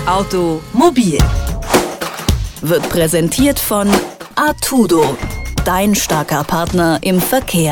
Automobil wird präsentiert von Artudo, dein starker Partner im Verkehr.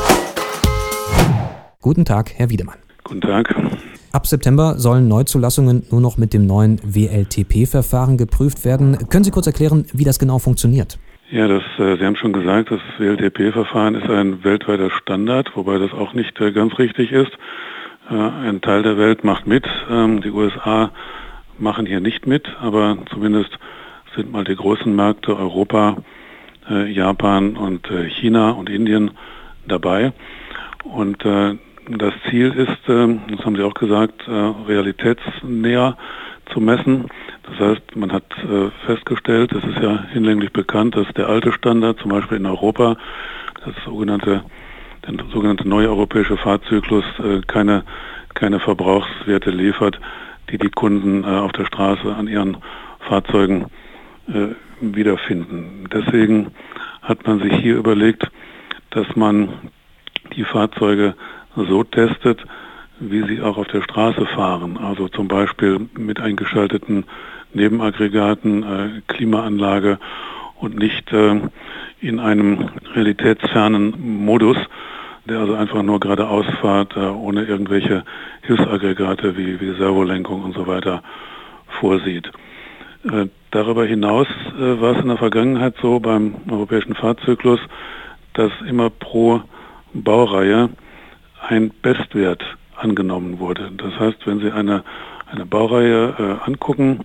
Guten Tag, Herr Wiedemann. Guten Tag. Ab September sollen Neuzulassungen nur noch mit dem neuen WLTP-Verfahren geprüft werden. Können Sie kurz erklären, wie das genau funktioniert? Ja, Sie haben schon gesagt, das WLTP-Verfahren ist ein weltweiter Standard, wobei das auch nicht ganz richtig ist. Ein Teil der Welt macht mit, die USA machen hier nicht mit, aber zumindest sind mal die großen Märkte Europa, Japan und China und Indien dabei. Und das Ziel ist, das haben Sie auch gesagt, realitätsnäher zu messen. Das heißt, man hat festgestellt, es ist ja hinlänglich bekannt, dass der alte Standard, zum Beispiel in Europa, der sogenannte neue europäische Fahrzyklus keine Verbrauchswerte liefert, die Kunden auf der Straße an ihren Fahrzeugen wiederfinden. Deswegen hat man sich hier überlegt, dass man die Fahrzeuge so testet, wie sie auch auf der Straße fahren. Also zum Beispiel mit eingeschalteten Nebenaggregaten, Klimaanlage und nicht in einem realitätsfernen Modus, der also einfach nur geradeaus fährt, ohne irgendwelche Hilfsaggregate wie Servolenkung und so weiter vorsieht. Darüber hinaus war es in der Vergangenheit so beim europäischen Fahrzyklus, dass immer pro Baureihe ein Bestwert angenommen wurde. Das heißt, wenn Sie eine Baureihe angucken,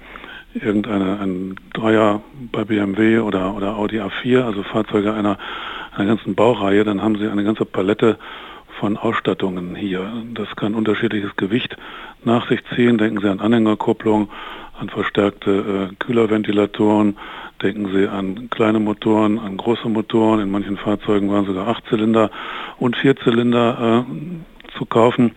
ein Dreier bei BMW oder Audi A4, also Fahrzeuge einer ganzen Baureihe, dann haben Sie eine ganze Palette von Ausstattungen hier. Das kann unterschiedliches Gewicht nach sich ziehen. Denken Sie an Anhängerkupplung, an verstärkte Kühlerventilatoren, denken Sie an kleine Motoren, an große Motoren. In manchen Fahrzeugen waren sogar 8-Zylinder und 4-Zylinder zu kaufen.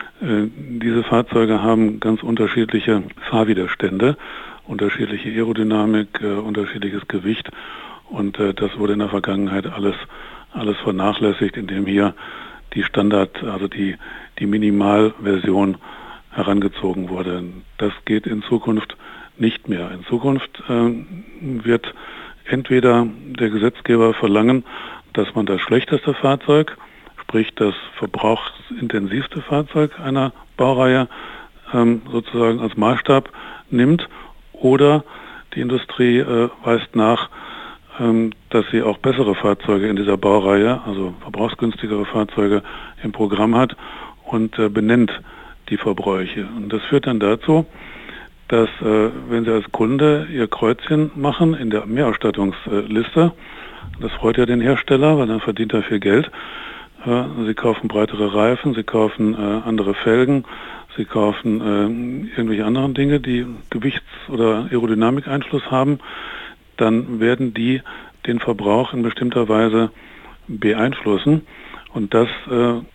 Diese Fahrzeuge haben ganz unterschiedliche Fahrwiderstände, unterschiedliche Aerodynamik, unterschiedliches Gewicht. Und das wurde in der Vergangenheit alles vernachlässigt, indem hier die Standard, also die Minimalversion herangezogen wurde. Das geht in Zukunft nicht mehr. In Zukunft wird entweder der Gesetzgeber verlangen, dass man das schlechteste Fahrzeug, sprich das verbrauchsintensivste Fahrzeug einer Baureihe sozusagen als Maßstab nimmt, oder die Industrie weist nach, dass sie auch bessere Fahrzeuge in dieser Baureihe, also verbrauchsgünstigere Fahrzeuge im Programm hat und benennt die Verbräuche. Und das führt dann dazu, dass wenn Sie als Kunde Ihr Kreuzchen machen in der Mehrausstattungsliste, das freut ja den Hersteller, weil dann verdient er viel Geld. Sie kaufen breitere Reifen, Sie kaufen andere Felgen, Sie kaufen irgendwelche anderen Dinge, die Gewichts- oder Aerodynamikeinfluss haben, dann werden die den Verbrauch in bestimmter Weise beeinflussen. Und das ist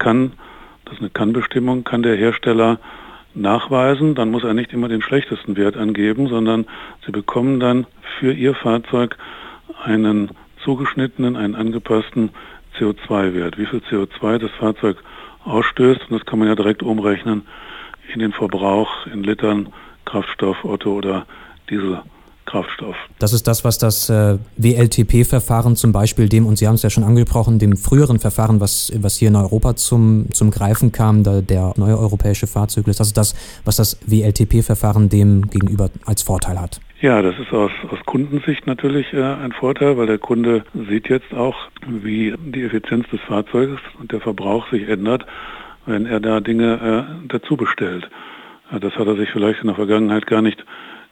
eine Kann-Bestimmung, kann der Hersteller nachweisen. Dann muss er nicht immer den schlechtesten Wert angeben, sondern Sie bekommen dann für Ihr Fahrzeug einen zugeschnittenen, einen angepassten CO2-Wert. Wie viel CO2 das Fahrzeug ausstößt, und das kann man ja direkt umrechnen in den Verbrauch in Litern Kraftstoff, Otto oder Dieselkraftstoff. Das ist das, was das WLTP-Verfahren zum Beispiel und Sie haben es ja schon angesprochen, dem früheren Verfahren, was hier in Europa zum Greifen kam, der neue europäische Fahrzyklus, das ist das, was das WLTP-Verfahren dem gegenüber als Vorteil hat. Ja, das ist aus Kundensicht natürlich ein Vorteil, weil der Kunde sieht jetzt auch, wie die Effizienz des Fahrzeuges und der Verbrauch sich ändert, wenn er da Dinge dazu bestellt. Das hat er sich vielleicht in der Vergangenheit gar nicht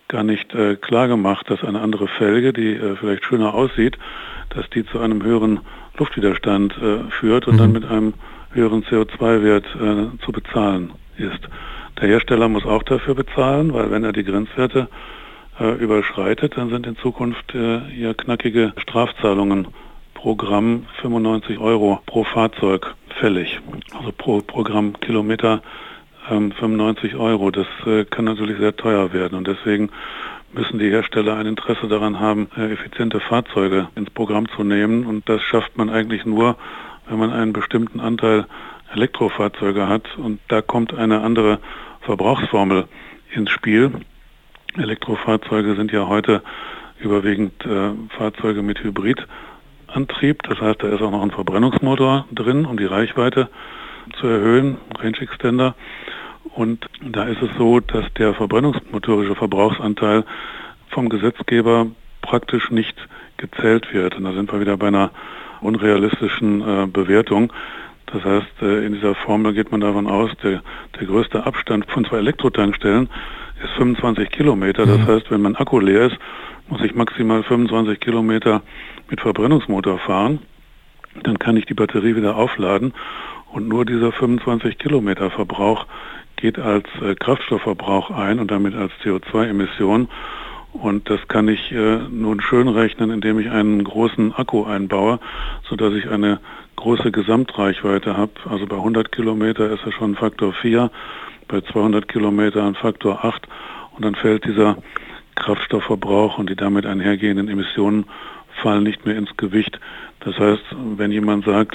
klar gemacht, dass eine andere Felge, die vielleicht schöner aussieht, dass die zu einem höheren Luftwiderstand führt und dann mit einem höheren CO2-Wert zu bezahlen ist. Der Hersteller muss auch dafür bezahlen, weil wenn er die Grenzwerte überschreitet, dann sind in Zukunft hier knackige Strafzahlungen pro Gramm 95 € pro Fahrzeug fällig. Also pro Grammkilometer 95 €. Das kann natürlich sehr teuer werden und deswegen müssen die Hersteller ein Interesse daran haben, effiziente Fahrzeuge ins Programm zu nehmen, und das schafft man eigentlich nur, wenn man einen bestimmten Anteil Elektrofahrzeuge hat, und da kommt eine andere Verbrauchsformel ins Spiel. Elektrofahrzeuge sind ja heute überwiegend Fahrzeuge mit Hybridantrieb. Das heißt, da ist auch noch ein Verbrennungsmotor drin, um die Reichweite zu erhöhen, Range Extender. Und da ist es so, dass der verbrennungsmotorische Verbrauchsanteil vom Gesetzgeber praktisch nicht gezählt wird. Und da sind wir wieder bei einer unrealistischen Bewertung. Das heißt, in dieser Formel geht man davon aus, der größte Abstand von 2 Elektrotankstellen ist 25 Kilometer. Das heißt, wenn mein Akku leer ist, muss ich maximal 25 Kilometer mit Verbrennungsmotor fahren. Dann kann ich die Batterie wieder aufladen und nur dieser 25 Kilometer Verbrauch geht als Kraftstoffverbrauch ein und damit als CO2-Emission. Und das kann ich nun schön rechnen, indem ich einen großen Akku einbaue, sodass ich eine große Gesamtreichweite habe. Also bei 100 Kilometer ist es schon Faktor 4, bei 200 Kilometer ein Faktor 8. Und dann fällt dieser Kraftstoffverbrauch und die damit einhergehenden Emissionen fallen nicht mehr ins Gewicht. Das heißt, wenn jemand sagt,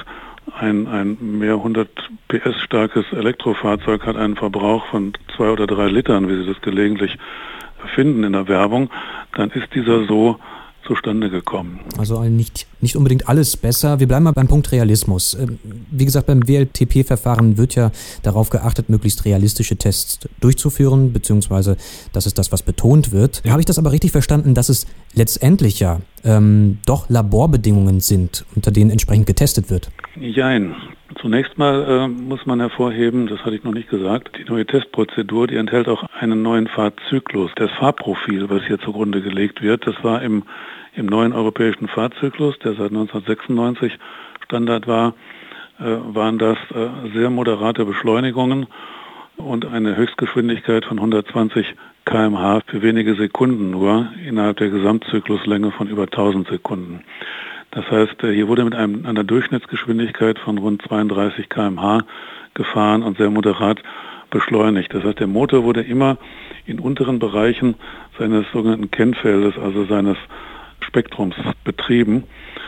ein mehr 100 PS starkes Elektrofahrzeug hat einen Verbrauch von 2 oder 3 Litern, wie Sie das gelegentlich finden in der Werbung, dann ist dieser so zustande gekommen. Also nicht unbedingt alles besser. Wir bleiben mal beim Punkt Realismus. Wie gesagt, beim WLTP-Verfahren wird ja darauf geachtet, möglichst realistische Tests durchzuführen, beziehungsweise das ist das, was betont wird. Habe ich das aber richtig verstanden, dass es letztendlich ja doch Laborbedingungen sind, unter denen entsprechend getestet wird? Jein. Zunächst mal muss man hervorheben, das hatte ich noch nicht gesagt, die neue Testprozedur, die enthält auch einen neuen Fahrzyklus. Das Fahrprofil, was hier zugrunde gelegt wird, das war im neuen europäischen Fahrzyklus, der seit 1996 Standard war, waren das sehr moderate Beschleunigungen und eine Höchstgeschwindigkeit von 120 km/h für wenige Sekunden nur innerhalb der Gesamtzykluslänge von über 1000 Sekunden. Das heißt, hier wurde mit einer Durchschnittsgeschwindigkeit von rund 32 km/h gefahren und sehr moderat beschleunigt. Das heißt, der Motor wurde immer in unteren Bereichen seines sogenannten Kennfeldes, also seines Spektrums, betrieben.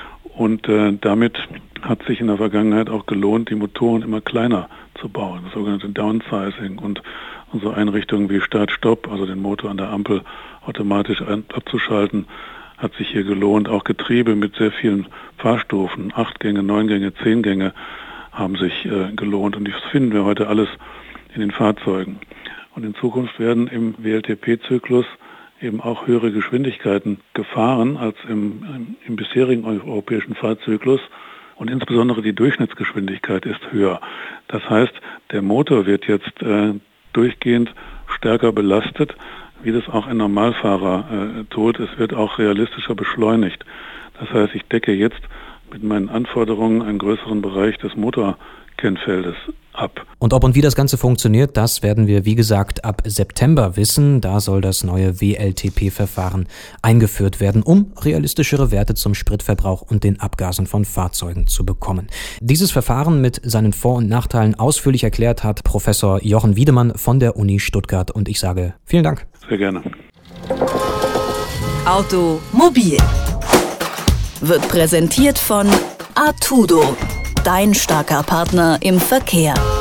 Und damit hat sich in der Vergangenheit auch gelohnt, die Motoren immer kleiner zu bauen, das sogenannte Downsizing und so Einrichtungen wie Start-Stopp, also den Motor an der Ampel automatisch abzuschalten, hat sich hier gelohnt. Auch Getriebe mit sehr vielen Fahrstufen, 8 Gänge, 9 Gänge, 10 Gänge haben sich gelohnt. Und das finden wir heute alles in den Fahrzeugen. Und in Zukunft werden im WLTP-Zyklus eben auch höhere Geschwindigkeiten gefahren als im bisherigen europäischen Fahrzyklus. Und insbesondere die Durchschnittsgeschwindigkeit ist höher. Das heißt, der Motor wird jetzt durchgehend stärker belastet, wie das auch ein Normalfahrer tut. Es wird auch realistischer beschleunigt. Das heißt, ich decke jetzt mit meinen Anforderungen einen größeren Bereich des Motorkennfeldes ab. Und ob und wie das Ganze funktioniert, das werden wir, wie gesagt, ab September wissen. Da soll das neue WLTP-Verfahren eingeführt werden, um realistischere Werte zum Spritverbrauch und den Abgasen von Fahrzeugen zu bekommen. Dieses Verfahren mit seinen Vor- und Nachteilen ausführlich erklärt hat Professor Jochen Wiedemann von der Uni Stuttgart. Und ich sage vielen Dank. Sehr gerne. Automobil wird präsentiert von Artudo, dein starker Partner im Verkehr.